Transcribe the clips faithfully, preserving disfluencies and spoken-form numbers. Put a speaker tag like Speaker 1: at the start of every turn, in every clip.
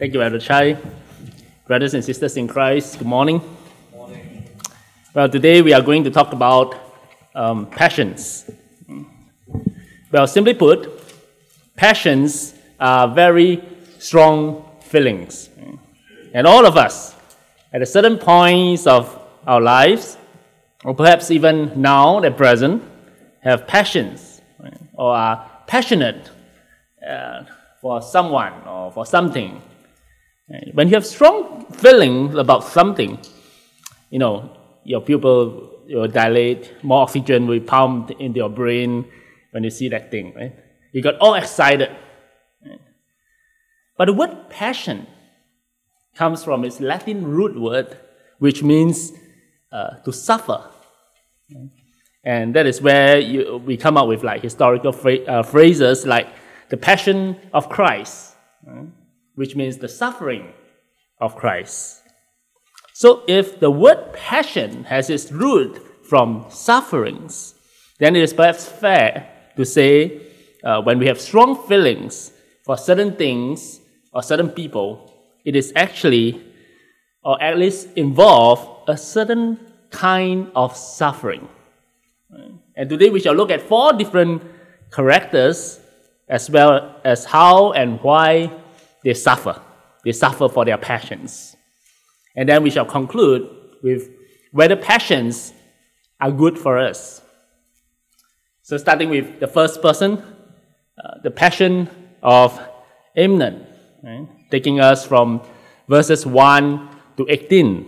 Speaker 1: Thank you, Elder Chai. Brothers and sisters in Christ, good morning.
Speaker 2: Good morning.
Speaker 1: Well, today we are going to talk about um, passions. Well, simply put, passions are very strong feelings. And all of us, at a certain points of our lives, or perhaps even now at present, have passions, right? Or are passionate uh, for someone or for something. When you have strong feelings about something, you know, your pupil will dilate, more oxygen will pump into your brain when you see that thing, right? You got all excited. Right? But the word passion comes from its Latin root word, which means uh, to suffer. And that is where you, we come up with like historical phra- uh, phrases like the passion of Christ, right? Which means the suffering of Christ. So if the word passion has its root from sufferings, then it is perhaps fair to say uh, when we have strong feelings for certain things or certain people, it is actually, or at least involve a certain kind of suffering. And today we shall look at four different characters as well as how and why they suffer. They suffer for their passions. And then we shall conclude with whether passions are good for us. So starting with the first person, uh, the passion of Amnon, right? Taking us from verses one to eighteen.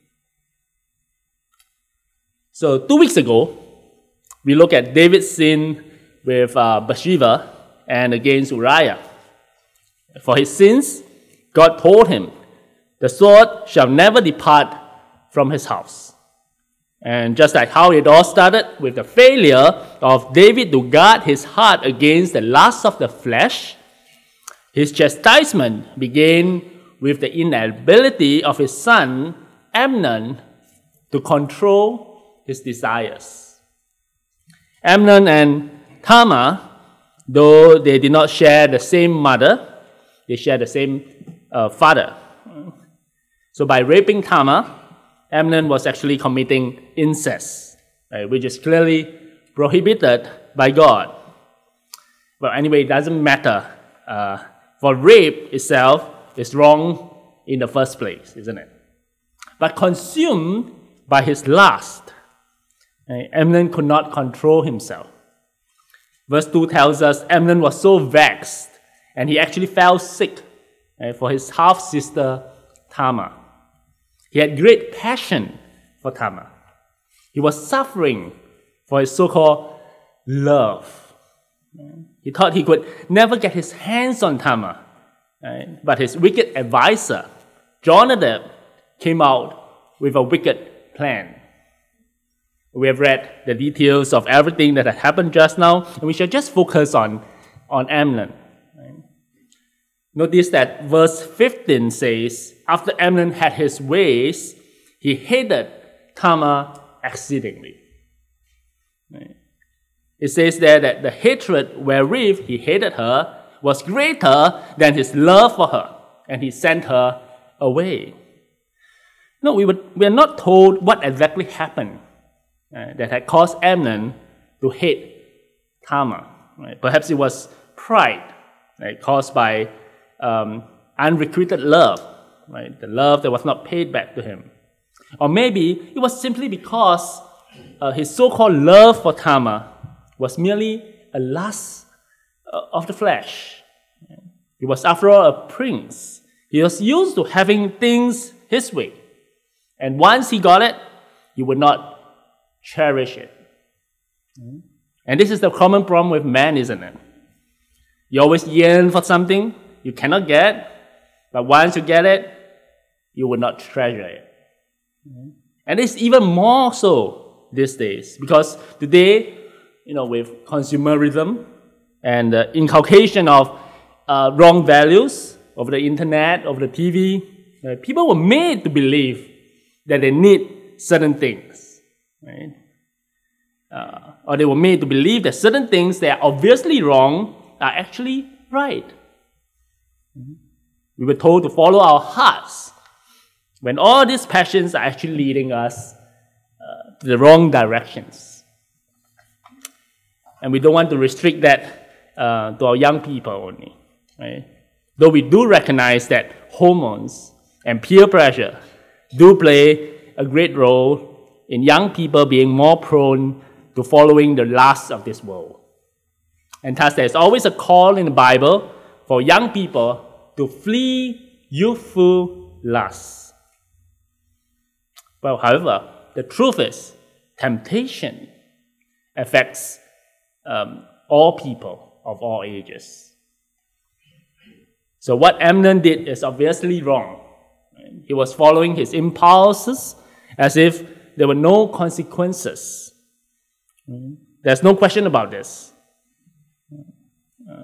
Speaker 1: So two weeks ago, we looked at David's sin with uh, Bathsheba and against Uriah. For his sins, God told him, the sword shall never depart from his house. And just like how it all started with the failure of David to guard his heart against the lust of the flesh, his chastisement began with the inability of his son, Amnon, to control his desires. Amnon and Tamar, though they did not share the same mother, they share the same uh, father. So by raping Tamar, Amnon was actually committing incest, right, which is clearly prohibited by God. Well, anyway, it doesn't matter. Uh, for rape itself is wrong in the first place, isn't it? But consumed by his lust, right, Amnon could not control himself. Verse two tells us Amnon was so vexed and he actually fell sick right, for his half-sister Tamar. He had great passion for Tamar. He was suffering for his so-called love. He thought he could never get his hands on Tamar. Right? But his wicked advisor, Jonadab, came out with a wicked plan. We have read the details of everything that had happened just now, and we shall just focus on, on Amnon. Right? Notice that verse fifteen says, after Amnon had his ways, he hated Tamar exceedingly. Right? It says there that the hatred wherewith he hated her was greater than his love for her, and he sent her away. No, we, were, we are not told what exactly happened uh, that had caused Amnon to hate Tamar. Right? Perhaps it was pride, right, caused by um, unrequited love, right? The love that was not paid back to him. Or maybe it was simply because uh, his so-called love for Tamar was merely a lust uh, of the flesh. He was, after all, a prince. He was used to having things his way. And once he got it, he would not cherish it. And this is the common problem with man, isn't it? You always yearn for something you cannot get, but once you get it, you will not treasure it. And it's even more so these days, because today, you know, with consumerism and the inculcation of uh, wrong values over the internet, over the T V, uh, people were made to believe that they need certain things, right? Uh, or they were made to believe that certain things that are obviously wrong are actually right. We were told to follow our hearts, when all these passions are actually leading us uh, to the wrong directions. And we don't want to restrict that uh, to our young people only, right? Though we do recognize that hormones and peer pressure do play a great role in young people being more prone to following the lusts of this world. And thus there's always a call in the Bible for young people to flee youthful lusts. Well, however, the truth is, temptation affects um, all people of all ages. So what Amnon did is obviously wrong. He was following his impulses as if there were no consequences. There's no question about this. Uh,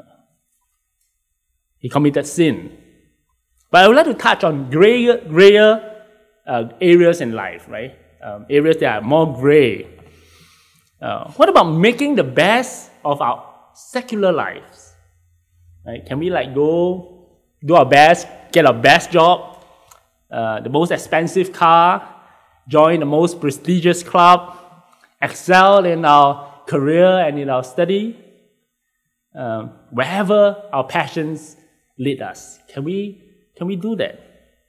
Speaker 1: he committed sin. But I would like to touch on grayer, grayer uh, areas in life, right? Um, areas that are more gray. Uh, what about making the best of our secular lives? Right? Can we like go do our best, get our best job, uh, the most expensive car, join the most prestigious club, excel in our career and in our study, um, wherever our passions lead us? Can we can we do that?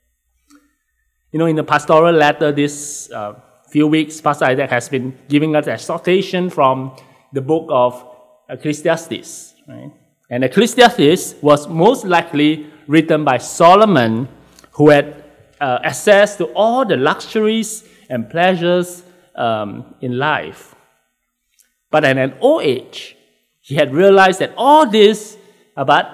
Speaker 1: You know, in the pastoral letter this uh, few weeks, Pastor Isaac has been giving us exhortation from the book of Ecclesiastes, right? And Ecclesiastes was most likely written by Solomon, who had uh, access to all the luxuries and pleasures um, in life. But at an old age, he had realized that all this about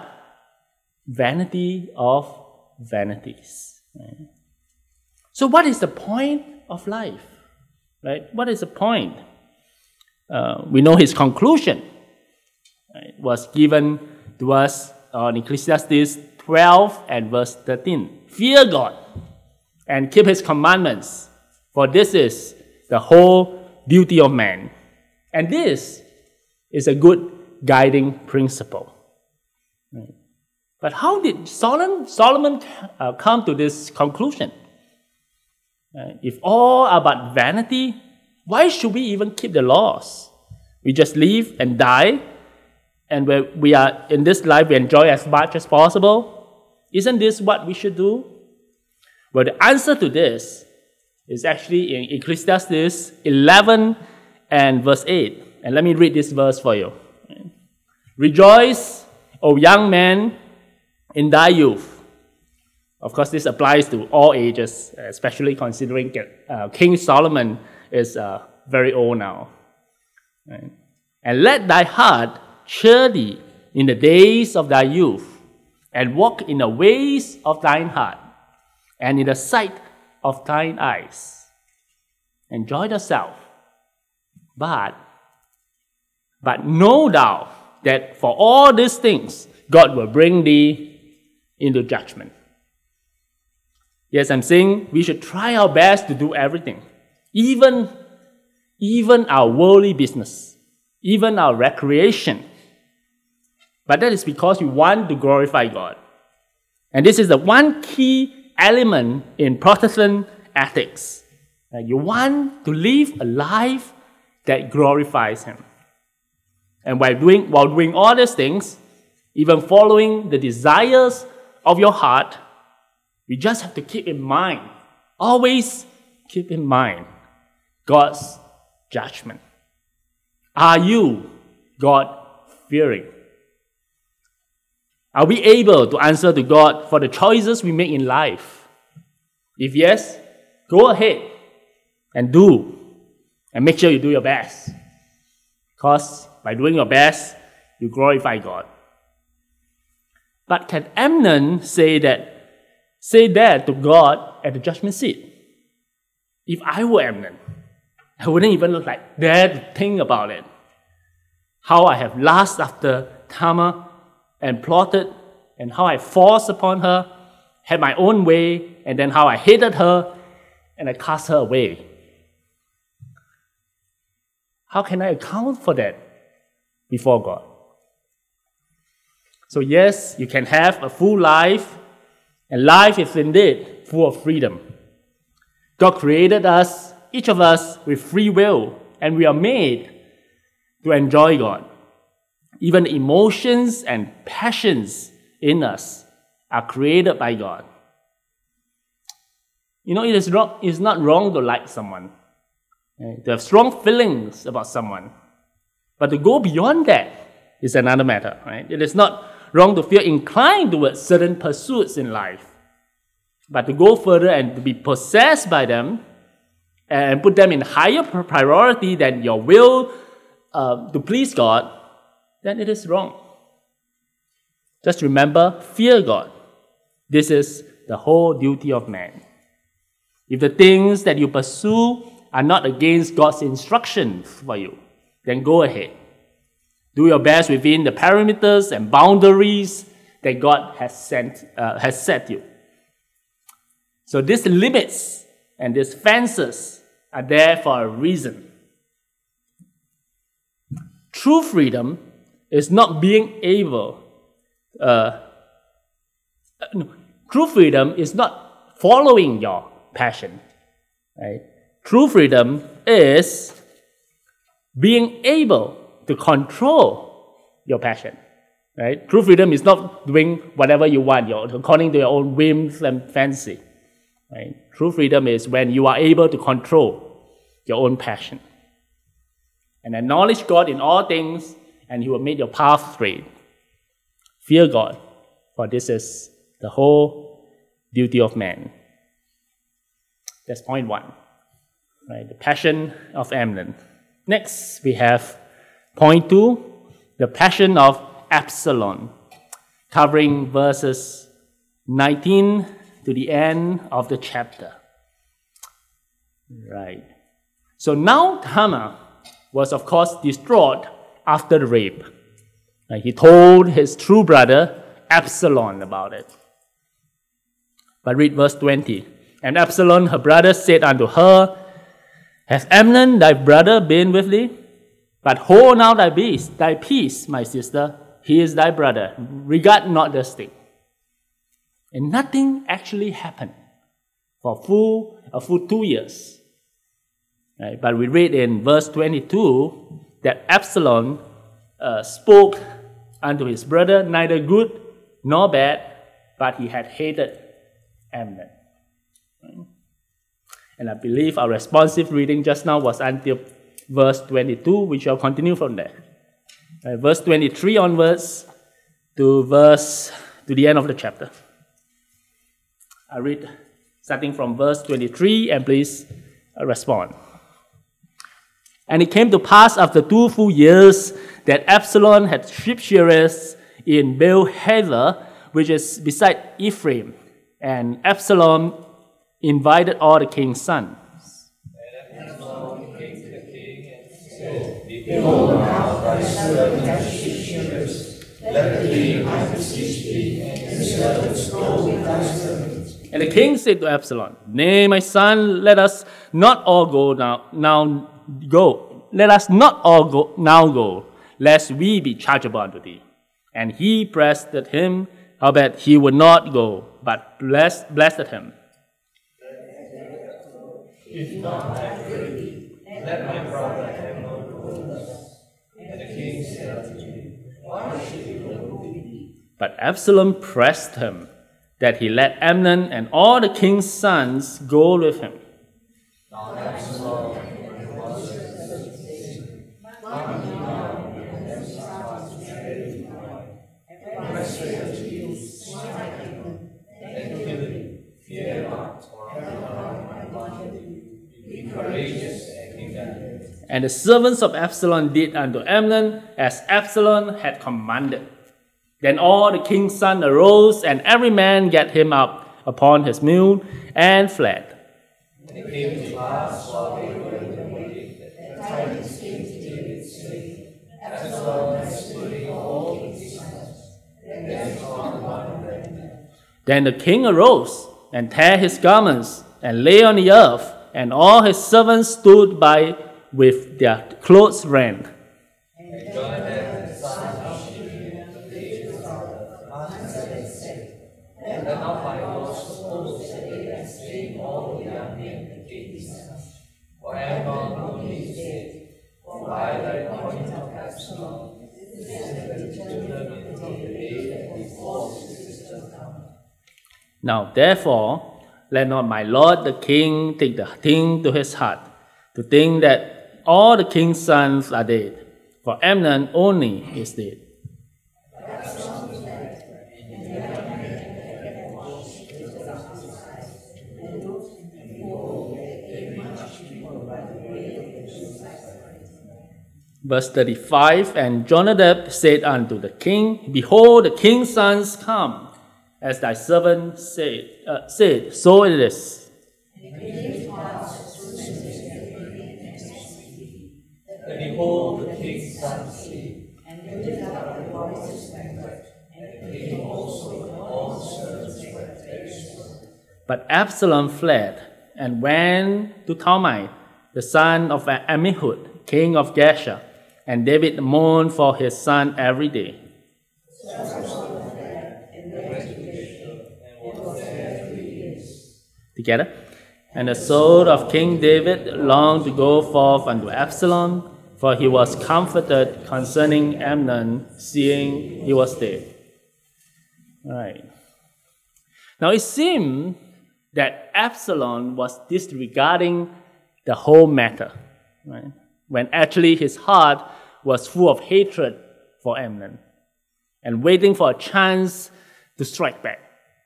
Speaker 1: vanity of vanities. Right? So what is the point of life? Right? What is the point? Uh, we know his conclusion, right, was given to us on Ecclesiastes twelve and verse thirteen. Fear God and keep his commandments, for this is the whole duty of man. And this is a good guiding principle. Right? But how did Solomon, Solomon uh, come to this conclusion? Uh, if all about vanity, why should we even keep the laws? We just live and die, and where we are in this life, we enjoy as much as possible. Isn't this what we should do? Well, the answer to this is actually in Ecclesiastes eleven and verse eight. And let me read this verse for you. Rejoice, O young man, in thy youth. Of course, this applies to all ages, especially considering uh, King Solomon is uh, very old now. Right? And let thy heart cheer thee in the days of thy youth, and walk in the ways of thine heart, and in the sight of thine eyes. Enjoy thyself. But, but know thou that for all these things, God will bring thee into judgment. Yes, I'm saying we should try our best to do everything, even, even our worldly business, even our recreation. But that is because we want to glorify God. And this is the one key element in Protestant ethics. That you want to live a life that glorifies Him. And while doing, while doing all these things, even following the desires of your heart, we just have to keep in mind, always keep in mind, God's judgment. Are you God-fearing? Are we able to answer to God for the choices we make in life? If yes, go ahead and do. And make sure you do your best. Because by doing your best, you glorify God. But can Amnon say that, say that to God at the judgment seat? If I were Amnon, I wouldn't even like dare to think about it. How I have lusted after Tamar and plotted, and how I forced upon her, had my own way, and then how I hated her, and I cast her away. How can I account for that before God? So yes, you can have a full life And life is indeed full of freedom. God created us, each of us, with free will, and we are made to enjoy God. Even emotions and passions in us are created by God. You know, it is wrong, it's not wrong to like someone, right? To have strong feelings about someone. But to go beyond that is another matter, right? It is not wrong to feel inclined towards certain pursuits in life. But to go further and to be possessed by them and put them in higher priority than your will uh, to please God, then it is wrong. Just remember, fear God. This is the whole duty of man. If the things that you pursue are not against God's instructions for you, then go ahead. Do your best within the parameters and boundaries that God has, sent, uh, has set you. So these limits and these fences are there for a reason. True freedom is not being able, uh, no, true freedom is not following your passion. Right? True freedom is being able to control your passion. Right? True freedom is not doing whatever you want, you're according to your own whims and fancy. Right? True freedom is when you are able to control your own passion. And acknowledge God in all things, and He will make your path straight. Fear God, for this is the whole duty of man. That's point one. Right? The passion of Amnon. Next, we have point two, the passion of Absalom, covering verses nineteen to the end of the chapter. Right. So now Tamar was, of course, distraught after the rape. Right? He told his true brother Absalom about it. But read verse twenty. And Absalom, her brother, said unto her, Has Amnon thy brother been with thee? But hold now thy peace, thy peace, my sister. He is thy brother. Regard not the stick. And nothing actually happened for full, a full two years. Right? But we read in verse twenty-two that Absalom uh, spoke unto his brother neither good nor bad, but he had hated Amnon. Right? And I believe our responsive reading just now was until verse twenty-two. We shall continue from there. Right? Verse twenty-three onwards to verse to the end of the chapter. I read starting from verse twenty-three, and please uh, respond. And it came to pass after two full years that Absalom had sheep shearers in Baal-Hazor, which is beside Ephraim. And Absalom invited all the king's sons.
Speaker 2: And Absalom came to the king and said, Behold, now thy servant hath sheep shearers. Let the king, I beseech thee, and servants go with thy servants.
Speaker 1: And the king said to Absalom, Nay, my son, let us not all go now, now go. Let us not all go now go, lest we be chargeable unto thee. And he pressed him, howbeit he would not go, but blessed, blessed him.
Speaker 2: If not, I pray thee, let my brother have no boldness. And the king said unto him, Why should he go with thee?
Speaker 1: But Absalom pressed him, that he let Amnon and all the king's sons go with him.
Speaker 2: Now Absalom was coming down and emphasized his very mind. And I say unto you, smite him, and kill him, fear not, for I have commanded you. Be courageous and be valiant.
Speaker 1: And the servants of Absalom did unto Amnon as Absalom had commanded. Then all the king's sons arose, and every man gat him up upon his mule, and fled.
Speaker 2: And it came to pass while they were in the way, that tidings came to David, saying, Absalom has slain all his sons, and then found one of them.
Speaker 1: Then the king arose, and tare his garments, and lay on the earth, and all his servants stood by with their clothes rent.
Speaker 2: And Jonathan, the son of Shimei, the David's father, answered and said, Let not my Lord Amnon only is dead, for by the appointment of Absalom, this is the determined of the day that he forced his sister come.
Speaker 1: Now therefore, let not my lord the king take the thing to his heart, to think that all the king's sons are dead, for Amnon only is dead. Verse thirty-five, and Jonadab said unto the king, Behold, the king's sons come, as thy servant said, uh, said so it is.
Speaker 2: And behold, the king's sons sleep, and lift up their voices and wept, and the king also and all the servants wept very sore.
Speaker 1: But Absalom fled, and went to Talmai, the son of Ammihud, king of Geshur, and David mourned for his son every day. Together. And the soul of King David longed to go forth unto Absalom, for he was comforted concerning Amnon, seeing he was dead. All right. Now it seemed that Absalom was disregarding the whole matter, right? When actually his heart was full of hatred for Amnon and waiting for a chance to strike back.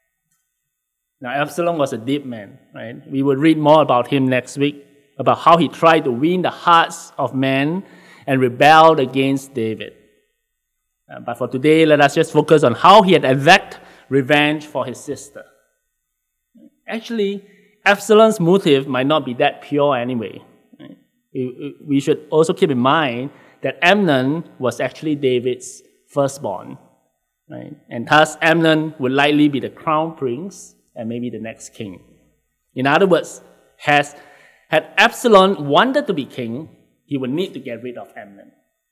Speaker 1: Now, Absalom was a deep man, right? We will read more about him next week, about how he tried to win the hearts of men and rebelled against David. Uh, but for today, let us just focus on how he had exact revenge for his sister. Actually, Absalom's motive might not be that pure anyway. Right? We, we should also keep in mind that Amnon was actually David's firstborn, right? And thus Amnon would likely be the crown prince and maybe the next king. In other words, has, had Absalom wanted to be king, he would need to get rid of Amnon.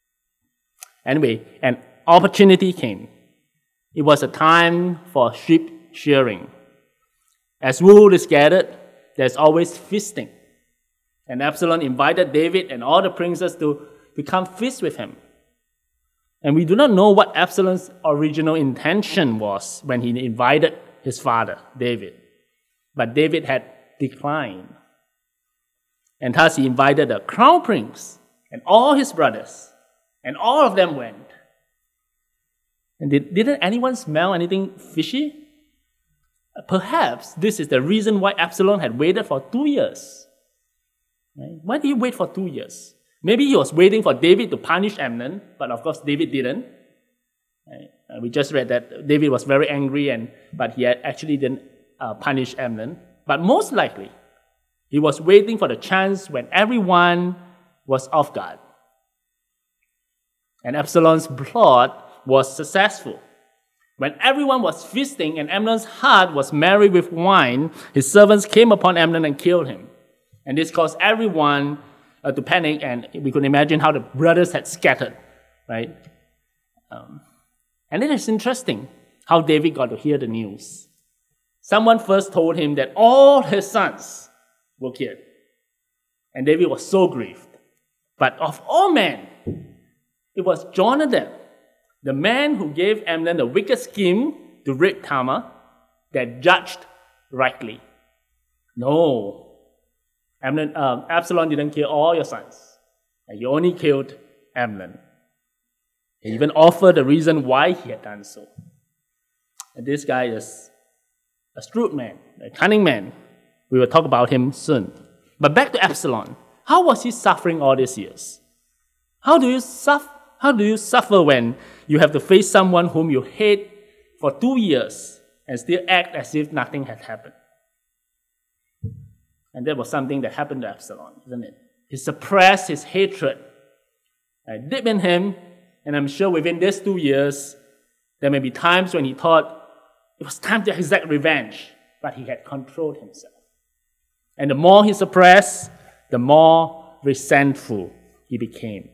Speaker 1: Anyway, an opportunity came. It was a time for sheep shearing. As wool is gathered, there's always feasting. And Absalom invited David and all the princes to, to come feast with him. And we do not know what Absalom's original intention was when he invited his father, David. But David had declined. And thus he invited the crown prince and all his brothers, and all of them went. And did, didn't anyone smell anything fishy? Perhaps this is the reason why Absalom had waited for two years. Right? Why did he wait for two years? Maybe he was waiting for David to punish Amnon, but of course David didn't. Right? Uh, we just read that David was very angry, and but he had actually didn't uh, punish Amnon. But most likely, he was waiting for the chance when everyone was off guard. And Absalom's plot was successful. When everyone was feasting and Amnon's heart was merry with wine, his servants came upon Amnon and killed him. And this caused everyone uh, to panic, and we could imagine how the brothers had scattered, right? Um, and it is interesting how David got to hear the news. Someone first told him that all his sons were killed. And David was so grieved. But of all men, it was Jonadab, the man who gave Amnon the wicked scheme to rape Tamar, that judged rightly. No. Amnon, um, Absalom didn't kill all your sons. He only killed Amnon. He even offered the reason why he had done so. And this guy is a shrewd man, a cunning man. We will talk about him soon. But back to Absalom. How was he suffering all these years? How do you suffer? How do you suffer when you have to face someone whom you hate for two years and still act as if nothing had happened? And that was something that happened to Absalom, isn't it? He suppressed his hatred, uh, deep in him, and I'm sure within these two years, there may be times when he thought it was time to exact revenge, but he had controlled himself. And the more he suppressed, the more resentful he became.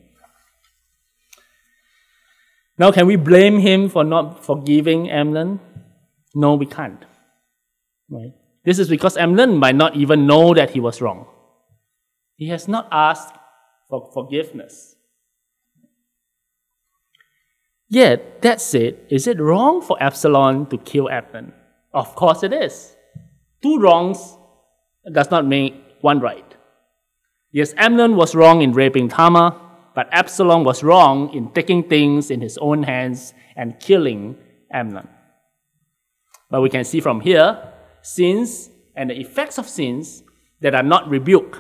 Speaker 1: Now, can we blame him for not forgiving Amnon? No, we can't. Right? This is because Amnon might not even know that he was wrong. He has not asked for forgiveness. Yet, that said, is it wrong for Absalom to kill Amnon? Of course it is. Two wrongs does not make one right. Yes, Amnon was wrong in raping Tamar, but Absalom was wrong in taking things in his own hands and killing Amnon. But we can see from here, sins and the effects of sins that are not rebuked.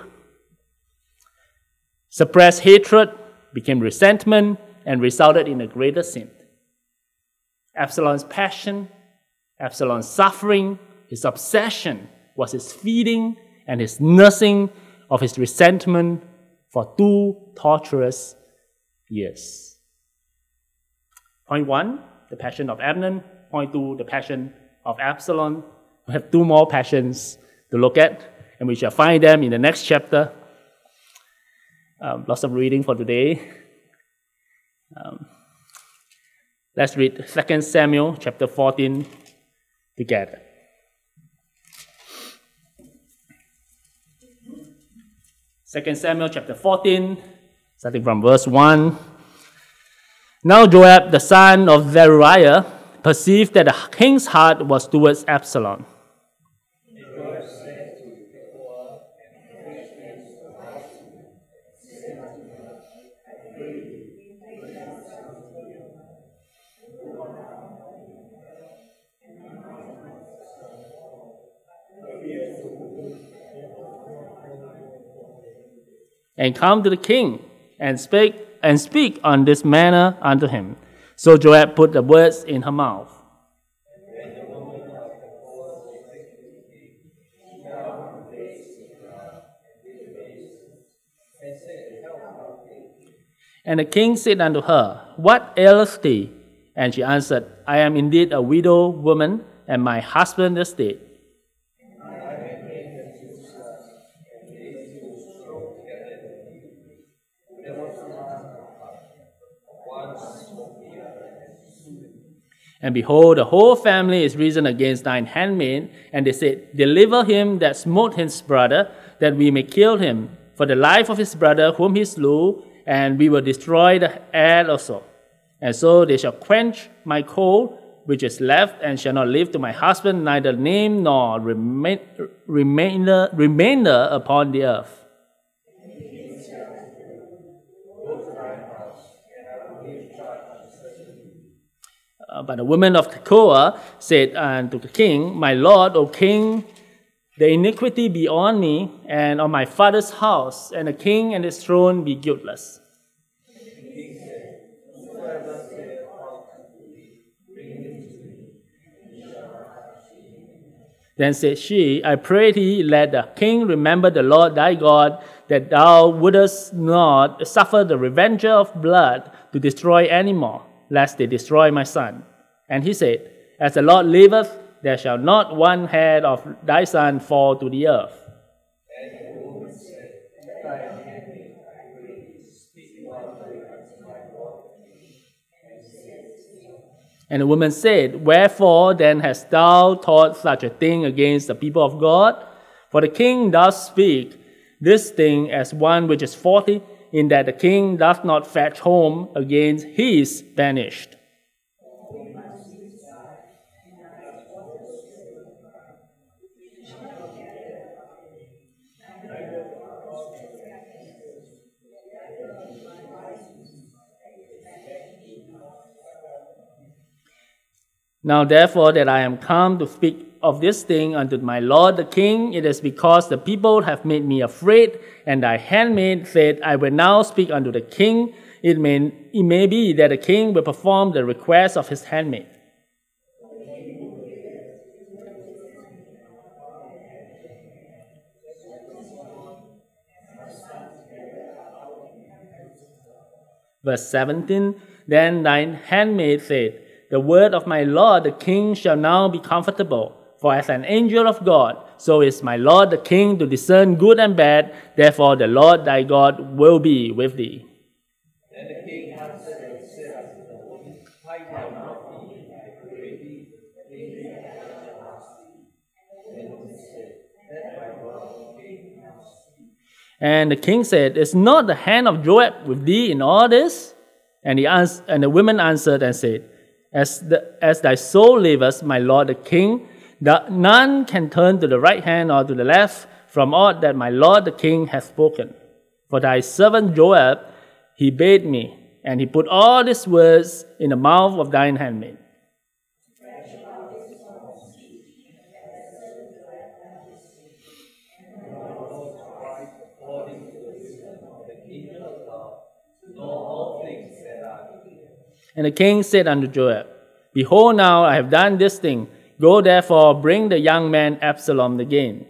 Speaker 1: Suppressed hatred became resentment and resulted in a greater sin. Absalom's passion, Absalom's suffering, his obsession was his feeding and his nursing of his resentment for two torturous years. Point one, the passion of Amnon. Point two, the passion of Absalom. We have two more passions to look at, and we shall find them in the next chapter. Um, lots of reading for today. Um, let's read Second Samuel chapter fourteen together. Second Samuel chapter fourteen, starting from verse one. Now Joab, the son of Zeruiah, perceived that the king's heart was towards Absalom. And come to the king, and speak and speak on this manner unto him. So Joab put the words in her mouth. And the king said unto her, What aileth thee? And she answered, I am indeed a widow woman, and my husband is dead. And behold, the whole family is risen against thine handmaid, and they said, Deliver him that smote his brother, that we may kill him, for the life of his brother whom he slew, and we will destroy the heir also. And so they shall quench my coal, which is left, and shall not live to my husband, neither name nor remain, remainder, remainder upon the earth. Uh, but the woman of Tekoa said unto the king, My lord, O king, the iniquity be on me and on my father's house, and the king and his throne be guiltless. Then said she, I pray thee, let the king remember the Lord thy God, that thou wouldest not suffer the revenger of blood to destroy any more, lest they destroy my son. And he said, As the Lord liveth, there shall not one hair of thy son fall to the earth. And the woman said, Wherefore then hast thou taught such a thing against the people of God? For the king doth speak this thing as one which is forty, in that the king doth not fetch home against his banished. Now therefore that I am come to speak of this thing unto my lord the king, it is because the people have made me afraid, and thy handmaid said, I will now speak unto the king. It may, it may be that the king will perform the request of his handmaid. Verse seventeen, Then thine handmaid said, The word of my lord the king shall now be comfortable. For as an angel of God, so is my lord the king to discern good and bad. Therefore the Lord thy God will be with thee.
Speaker 2: Then the king answered and said unto the woman, Hide thou not me, I pray thee, leave me at everlasting. Then he said, Let my lord the king ask thee.
Speaker 1: And the king said, Is not the hand of Joab with thee in all this? And, he ans- and the women answered and said, As, the, as thy soul liveth, my lord the king, that none can turn to the right hand or to the left from aught that my lord the king hath spoken. For thy servant Joab, he bade me, and he put all these words in the mouth of thine handmaid. And the king said unto Joab, Behold, now I have done this thing. Go therefore, bring the young man Absalom again.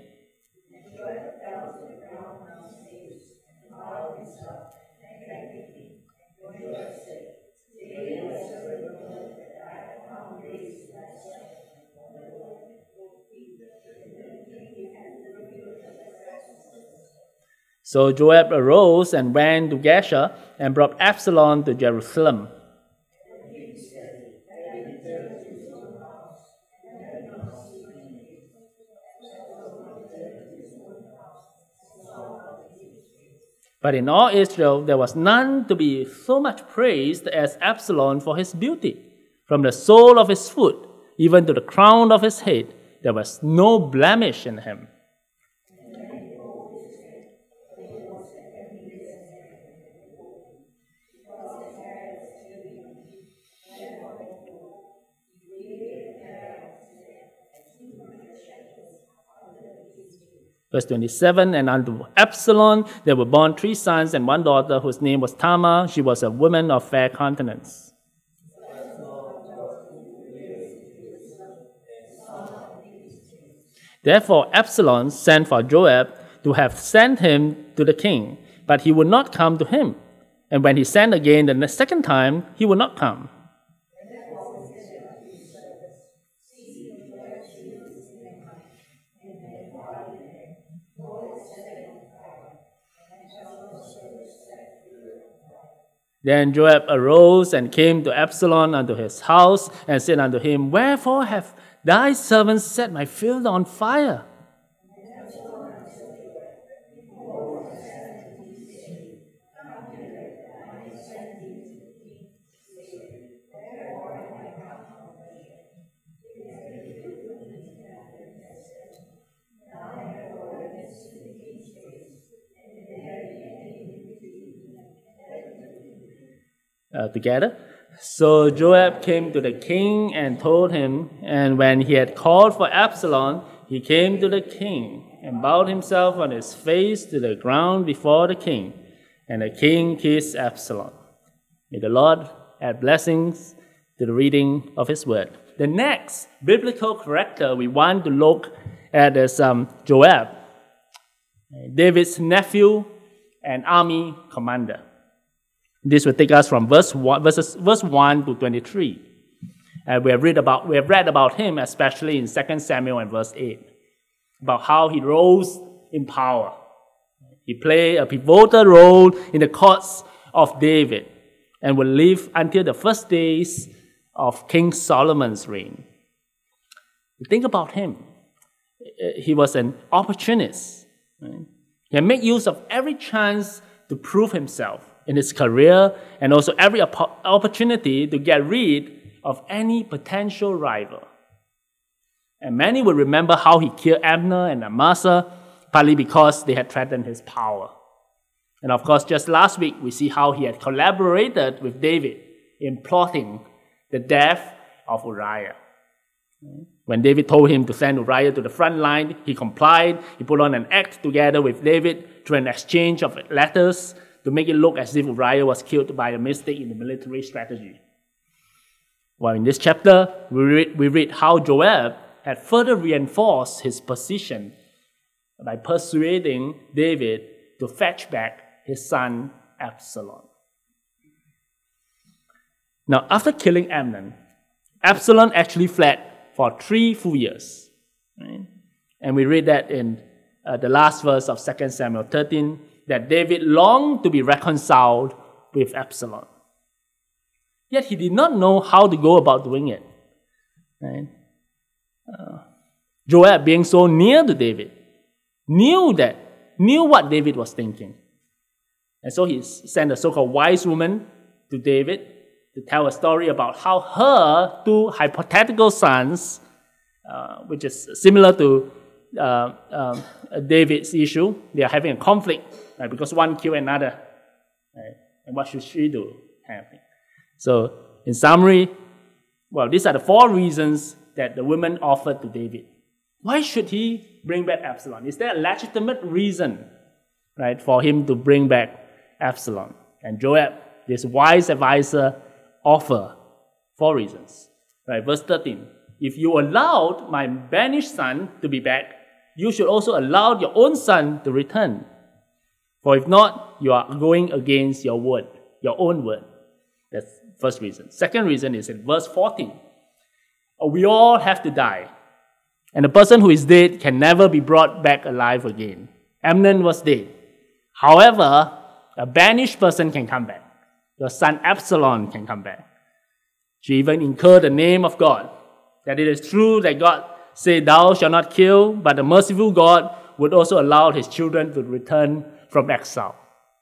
Speaker 1: So Joab arose and went to Geshur and brought Absalom to Jerusalem. But in all Israel there was none to be so much praised as Absalom for his beauty. From the sole of his foot even to the crown of his head, there was no blemish in him. Verse twenty-seven, and unto Absalom there were born three sons and one daughter, whose name was Tamar. She was a woman of fair countenance. Therefore Absalom sent for Joab to have sent him to the king, but he would not come to him. And when he sent again the second time, he would not come. Then Joab arose and came to Absalom unto his house, and said unto him, Wherefore have thy servants set my field on fire? Uh, together. So Joab came to the king and told him, and when he had called for Absalom, he came to the king and bowed himself on his face to the ground before the king. And the king kissed Absalom. May the Lord add blessings to the reading of his word. The next biblical character we want to look at is um, Joab, David's nephew and army commander. This will take us from verse one, verses, verse one to twenty-three. And we have read about we have read about him, especially in Second Samuel and verse eight, about how he rose in power. He played a pivotal role in the courts of David and will live until the first days of King Solomon's reign. Think about him. He was an opportunist. Right? He had made use of every chance to prove himself in his career, and also every op- opportunity to get rid of any potential rival. And many will remember how he killed Abner and Amasa, partly because they had threatened his power. And of course, just last week, we see how he had collaborated with David in plotting the death of Uriah. When David told him to send Uriah to the front line, he complied. He put on an act together with David through an exchange of letters to make it look as if Uriah was killed by a mistake in the military strategy. Well, in this chapter, we read, we read how Joab had further reinforced his position by persuading David to fetch back his son Absalom. Now, after killing Amnon, Absalom actually fled for three full years. Right? And we read that in uh, the last verse of Second Samuel thirteen, that David longed to be reconciled with Absalom. Yet he did not know how to go about doing it. Right? Uh, Joab, being so near to David, knew that knew what David was thinking. And so he sent a so-called wise woman to David to tell a story about how her two hypothetical sons, uh, which is similar to uh, um, David's issue, they are having a conflict, right, because one killed another. Right? And what should she do? Kind of thing. So, in summary, well, these are the four reasons that the woman offered to David. Why should he bring back Absalom? Is there a legitimate reason, right, for him to bring back Absalom? And Joab, this wise advisor, offer four reasons. Right, verse thirteen. If you allowed my banished son to be back, you should also allow your own son to return. For if not, you are going against your word, your own word. That's the first reason. Second reason is in verse fourteen. We all have to die. And the person who is dead can never be brought back alive again. Amnon was dead. However, a banished person can come back. Your son Absalom can come back. She even incurred the name of God. That it is true that God said, thou shalt not kill, but the merciful God would also allow his children to return from exile.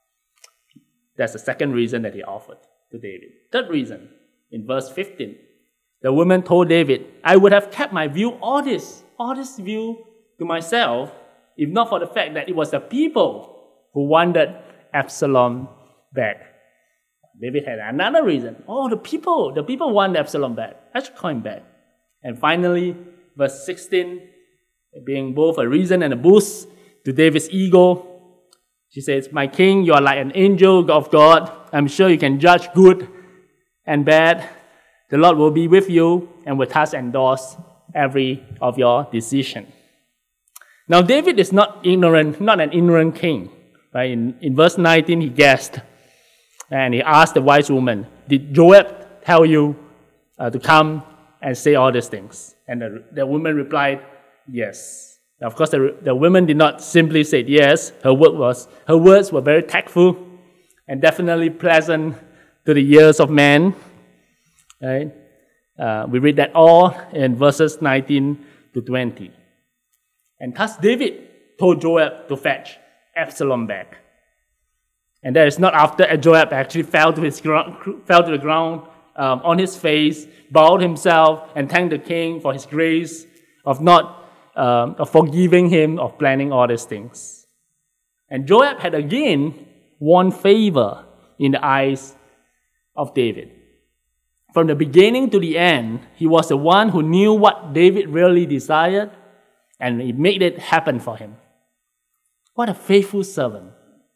Speaker 1: That's the second reason that he offered to David. Third reason, in verse fifteen, the woman told David, I would have kept my view, all this, all this view to myself, if not for the fact that it was the people who wanted Absalom back. David had another reason. Oh, the people, the people want Absalom back. I should call him back. And finally, verse sixteen, being both a reason and a boost to David's ego, she says, my king, you are like an angel of God. I'm sure you can judge good and bad. The Lord will be with you and will thus endorse every of your decision. Now, David is not ignorant, not an ignorant king. Right? In, in verse nineteen, he guessed. And he asked the wise woman, did Joab tell you uh, to come and say all these things? And the, the woman replied, yes. Now, of course, the, the woman did not simply say yes. Her, word was, her words were very tactful and definitely pleasant to the ears of man. Right? Uh, we read that all in verses nineteen to twenty. And thus David told Joab to fetch Absalom back. And that is not after Joab actually fell to his gro- fell to the ground um, on his face, bowed himself, and thanked the king for his grace of not um, of forgiving him of planning all these things. And Joab had again won favor in the eyes of David. From the beginning to the end, he was the one who knew what David really desired, and he made it happen for him. What a faithful servant.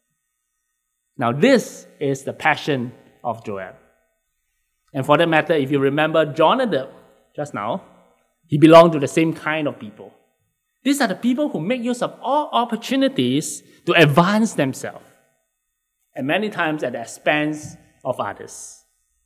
Speaker 1: Now, this is the passion of Joab. And for that matter, if you remember Jonadab just now, he belonged to the same kind of people. These are the people who make use of all opportunities to advance themselves, and many times at the expense of others.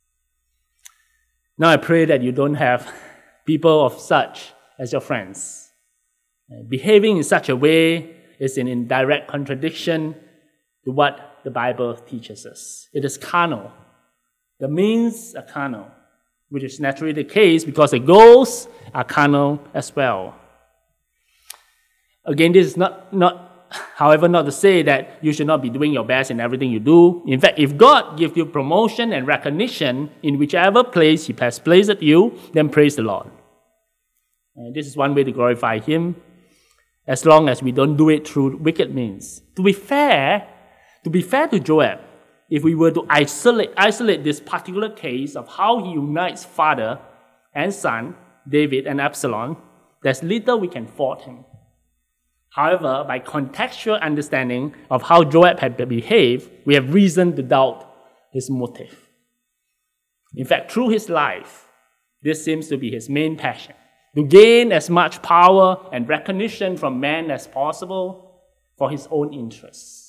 Speaker 1: Now I pray that you don't have people of such as your friends. Behaving in such a way is in direct contradiction to what the Bible teaches us. It is carnal. The means are carnal, which is naturally the case because the goals are carnal as well. Again, this is not, not, however, not to say that you should not be doing your best in everything you do. In fact, if God gives you promotion and recognition in whichever place He has placed you, then praise the Lord. And this is one way to glorify Him, as long as we don't do it through wicked means. To be fair, to be fair to Joab, if we were to isolate, isolate this particular case of how he unites father and son, David and Absalom, there's little we can fault him. However, by contextual understanding of how Joab had behaved, we have reason to doubt his motive. In fact, through his life, this seems to be his main passion, to gain as much power and recognition from men as possible for his own interests.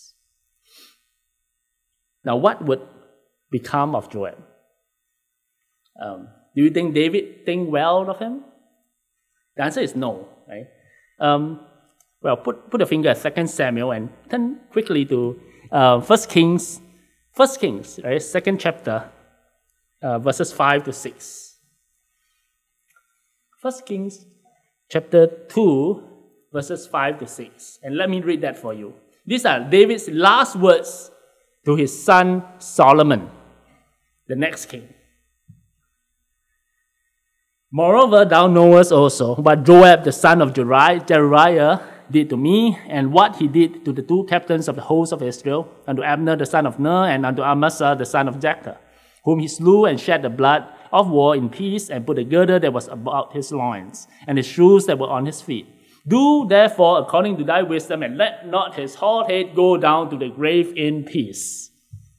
Speaker 1: Now, what would become of Joab? Um, do you think David think well of him? The answer is no, right? Um, well, put, put a finger at Second Samuel and turn quickly to uh, First Kings, First Kings, right? Second chapter, uh, verses five to six. First Kings chapter two, verses five to six. And let me read that for you. These are David's last words to his son Solomon, the next king. Moreover, thou knowest also what Joab the son of Zeruiah did to me, and what he did to the two captains of the host of Israel, unto Abner the son of Ner, and unto Amasa the son of Jectah, whom he slew and shed the blood of war in peace, and put a girdle that was about his loins, and his shoes that were on his feet. Do therefore according to thy wisdom, and let not his hot head go down to the grave in peace.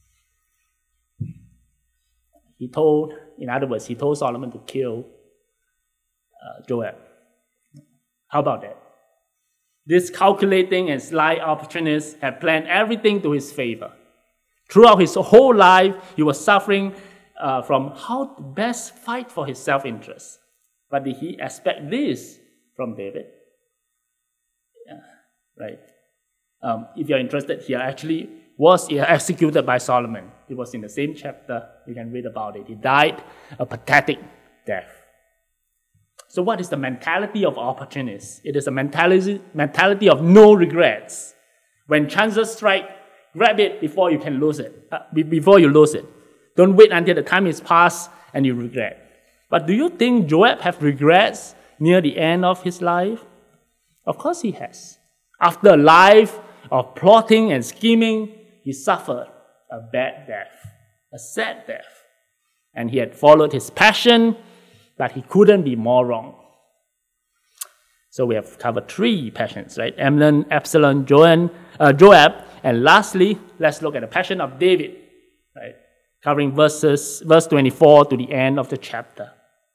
Speaker 1: He told, in other words, he told Solomon to kill uh, Joab. How about that? This calculating and sly opportunist had planned everything to his favor. Throughout his whole life, he was suffering uh, from how to best fight for his self-interest. But did he expect this from David? Yeah, right. Um, if you're interested, he actually was executed by Solomon. It was in the same chapter. You can read about it. He died a pathetic death. So what is the mentality of opportunists? It is a mentality, mentality of no regrets. When chances strike, grab it before you can lose it. Uh, before you lose it. Don't wait until the time is past and you regret. But do you think Joab have regrets near the end of his life? Of course he has. After a life of plotting and scheming, he suffered a bad death, a sad death. And he had followed his passion, but he couldn't be more wrong. So we have covered three passions, right? Amnon, Absalom, Joab, uh, Joab. And lastly, let's look at the passion of David, right? Covering verses, verse twenty-four to the end of the chapter.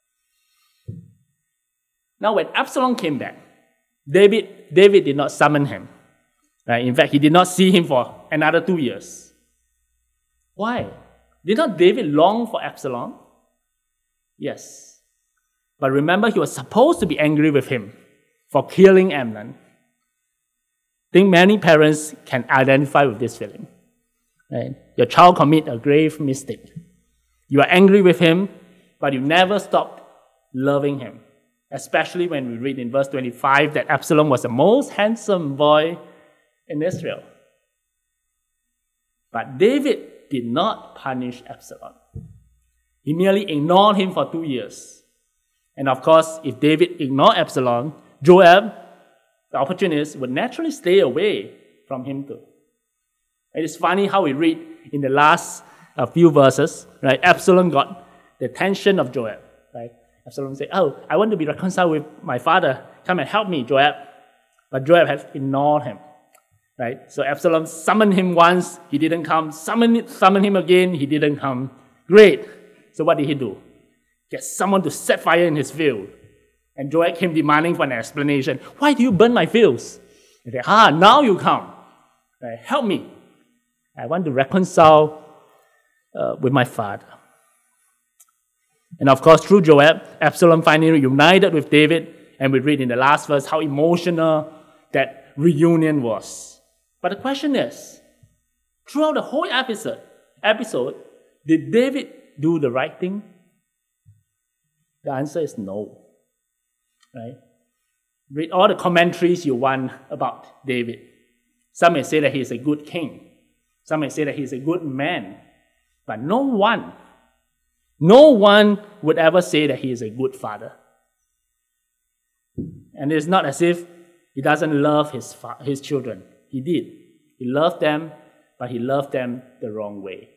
Speaker 1: Now when Absalom came back, David, David did not summon him. Right? In fact, he did not see him for another two years. Why? Did not David long for Absalom? Yes. But remember, he was supposed to be angry with him for killing Amnon. I think many parents can identify with this feeling. Right? Your child commit a grave mistake. You are angry with him, but you never stopped loving him. Especially when we read in verse twenty-five that Absalom was the most handsome boy in Israel. But David did not punish Absalom. He merely ignored him for two years. And of course, if David ignored Absalom, Joab, the opportunist, would naturally stay away from him too. It is funny how we read in the last uh, few verses, right? Absalom got the attention of Joab, right? Absalom said, oh, I want to be reconciled with my father. Come and help me, Joab. But Joab has ignored him, right? So Absalom summoned him once, he didn't come. Summoned, summoned him again, he didn't come. Great. So what did he do? Get someone to set fire in his field. And Joab came demanding for an explanation. Why do you burn my fields? He said, ah, now you come. Right, help me. I want to reconcile uh, with my father. And of course, through Joab, Absalom finally united with David. And we read in the last verse how emotional that reunion was. But the question is, throughout the whole episode, episode, did David do the right thing? The answer is no. Right? Read all the commentaries you want about David. Some may say that he is a good king. Some may say that he is a good man. But no one, no one would ever say that he is a good father. And it's not as if he doesn't love his, fa- his children. He did. He loved them, but he loved them the wrong way.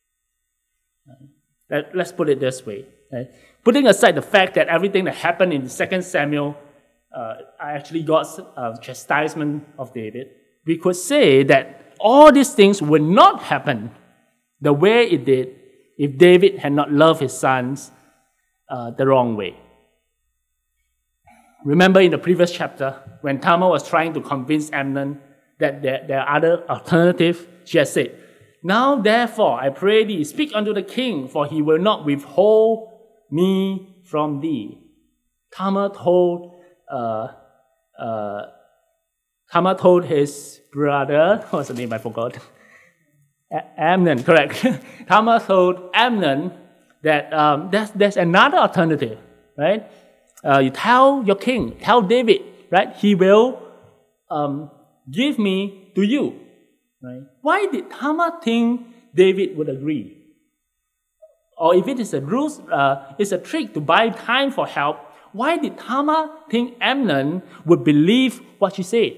Speaker 1: Let, let's put it this way. Right? Putting aside the fact that everything that happened in Second Samuel uh, actually got uh, chastisement of David, we could say that all these things would not happen the way it did if David had not loved his sons uh, the wrong way. Remember in the previous chapter, when Tamar was trying to convince Amnon that there, there are other alternatives, she had said, now therefore, I pray thee, speak unto the king, for he will not withhold me from thee. Tamar told, uh, uh, Tamar told his brother, what's the name, I forgot, A- Amnon, correct. Tamar told Amnon that um, there's, there's another alternative, right? Uh, you tell your king, tell David, right? He will um, give me to you. Right? Why did Tamar think David would agree? Or if it is a ruse, uh, it's a trick to buy time for help, why did Tamar think Amnon would believe what she said?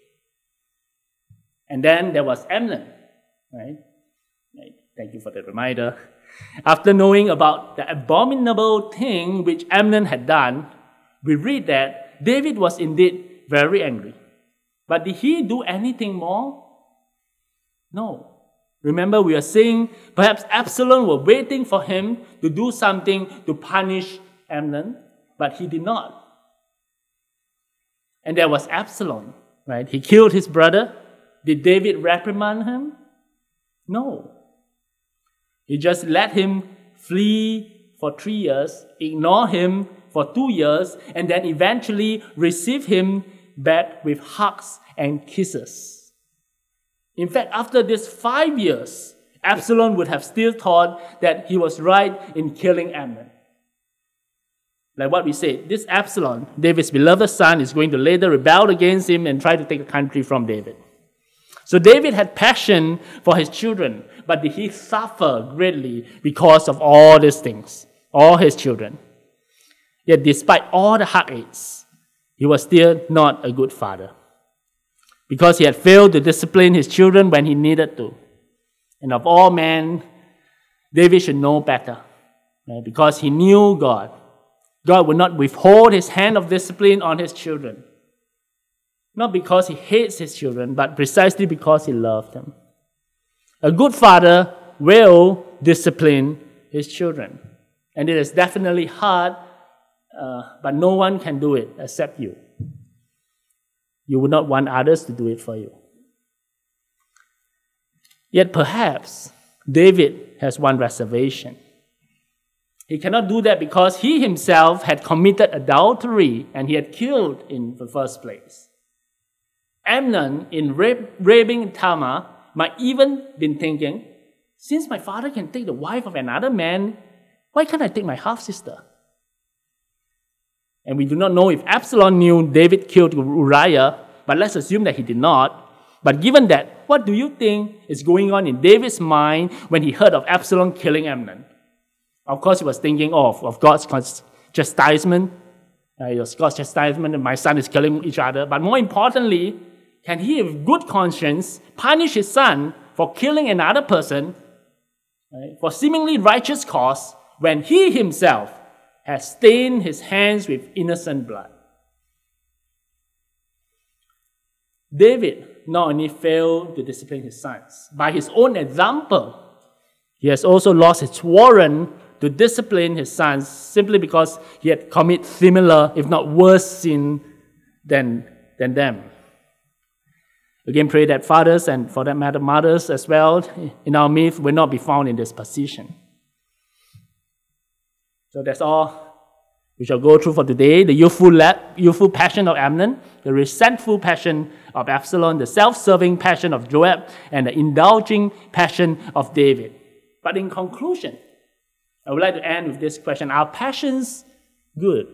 Speaker 1: And then there was Amnon, right? right? Thank you for the reminder. After knowing about the abominable thing which Amnon had done, we read that David was indeed very angry. But did he do anything more? No. Remember, we are saying perhaps Absalom was waiting for him to do something to punish Amnon, but he did not. And there was Absalom, right? He killed his brother. Did David reprimand him? No. He just let him flee for three years, ignore him for two years, and then eventually receive him back with hugs and kisses. In fact, after this five years, Absalom would have still thought that he was right in killing Amnon. Like what we said, this Absalom, David's beloved son, is going to later rebel against him and try to take the country from David. So David had passion for his children, but did he suffer greatly because of all these things, all his children? Yet despite all the heartaches, he was still not a good father, because he had failed to discipline his children when he needed to. And of all men, David should know better, right? Because he knew God. God would not withhold his hand of discipline on his children. Not because he hates his children, but precisely because he loved them. A good father will discipline his children. And it is definitely hard, uh, but no one can do it except you. You would not want others to do it for you. Yet perhaps David has one reservation. He cannot do that because he himself had committed adultery and he had killed in the first place. Amnon, in rape, raping Tamar, might even been thinking, since my father can take the wife of another man, why can't I take my half-sister? And we do not know if Absalom knew David killed Uriah, but let's assume that he did not. But given that, what do you think is going on in David's mind when he heard of Absalom killing Amnon? Of course, he was thinking of, of God's chastisement. Uh, it was God's chastisement and my son is killing each other. But more importantly, can he, with good conscience, punish his son for killing another person, right, for seemingly righteous cause, when he himself has stained his hands with innocent blood? David not only failed to discipline his sons, by his own example, he has also lost his warrant to discipline his sons simply because he had committed similar, if not worse, sin than, than them. Again, pray that fathers, and for that matter, mothers as well, in our midst will not be found in this position. So that's all we shall go through for today. The youthful, lap, youthful passion of Amnon, the resentful passion of Absalom, the self-serving passion of Joab, and the indulging passion of David. But in conclusion, I would like to end with this question. Are passions good?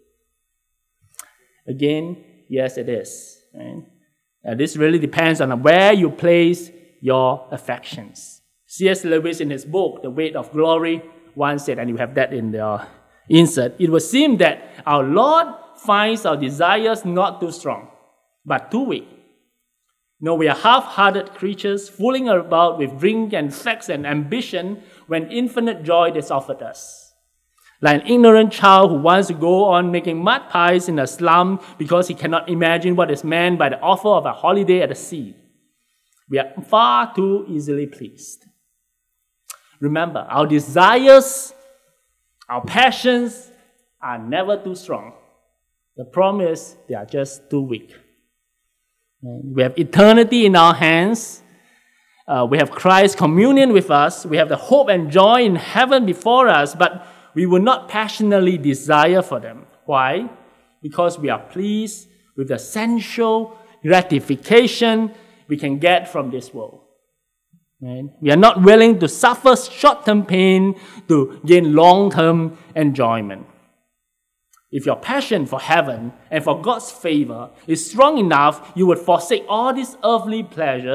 Speaker 1: Again, yes, it is. Right? Uh, this really depends on where you place your affections. C S Lewis, in his book, The Weight of Glory, once said, and you have that in the insert, it would seem that our Lord finds our desires not too strong, but too weak. No, we are half-hearted creatures fooling about with drink and sex and ambition when infinite joy is offered us. Like an ignorant child who wants to go on making mud pies in a slum because he cannot imagine what is meant by the offer of a holiday at the sea. We are far too easily pleased. Remember, our desires, our passions are never too strong. The problem is they are just too weak. We have eternity in our hands. Uh, we have Christ's communion with us. We have the hope and joy in heaven before us, but we will not passionately desire for them. Why? Because we are pleased with the sensual gratification we can get from this world. Right? We are not willing to suffer short-term pain to gain long-term enjoyment. If your passion for heaven and for God's favor is strong enough, you would forsake all these earthly pleasures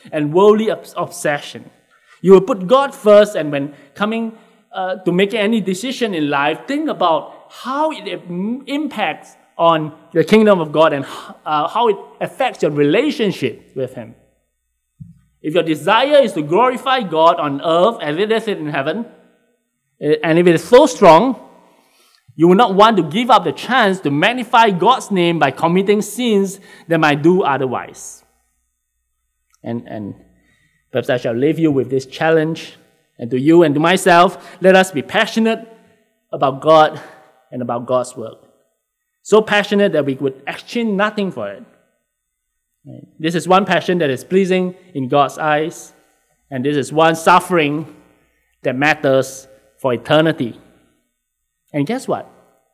Speaker 1: and worldly obsession. You will put God first, and when coming uh, to make any decision in life, think about how it impacts on the kingdom of God and uh, how it affects your relationship with Him. If your desire is to glorify God on earth as it is in heaven, and if it is so strong, you will not want to give up the chance to magnify God's name by committing sins that might do otherwise. And, and perhaps I shall leave you with this challenge, and to you and to myself, let us be passionate about God and about God's work. So passionate that we would exchange nothing for it. This is one passion that is pleasing in God's eyes, and this is one suffering that matters for eternity. And guess what?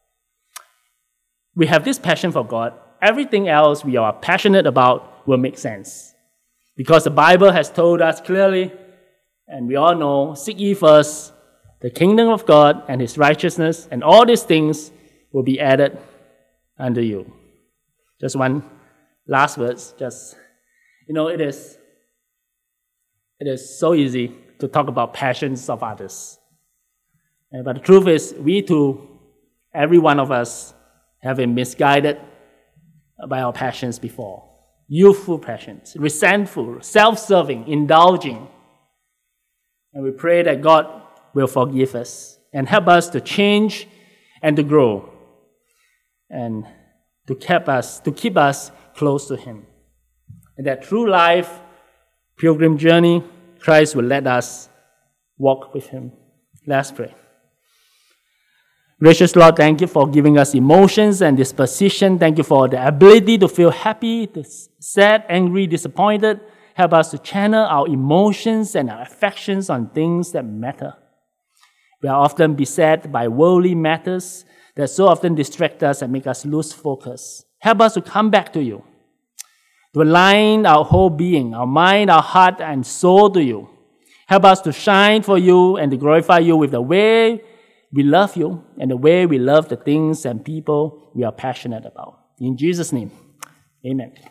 Speaker 1: We have this passion for God. Everything else we are passionate about will make sense. Because the Bible has told us clearly, and we all know, seek ye first the kingdom of God and His righteousness, and all these things will be added unto you. Just one last words. Just, you know, it is, it is so easy to talk about passions of others. But the truth is, we too, every one of us, have been misguided by our passions before. Youthful passions, resentful, self-serving, indulging. And we pray that God will forgive us and help us to change and to grow, and to keep us, to keep us close to Him. And that through life, pilgrim journey, Christ will let us walk with Him. Let's pray. Gracious Lord, thank you for giving us emotions and disposition. Thank you for the ability to feel happy, sad, angry, disappointed. Help us to channel our emotions and our affections on things that matter. We are often beset by worldly matters that so often distract us and make us lose focus. Help us to come back to you, to align our whole being, our mind, our heart, and soul to you. Help us to shine for you and to glorify you with the way we love you and the way we love the things and people we are passionate about. In Jesus' name, amen.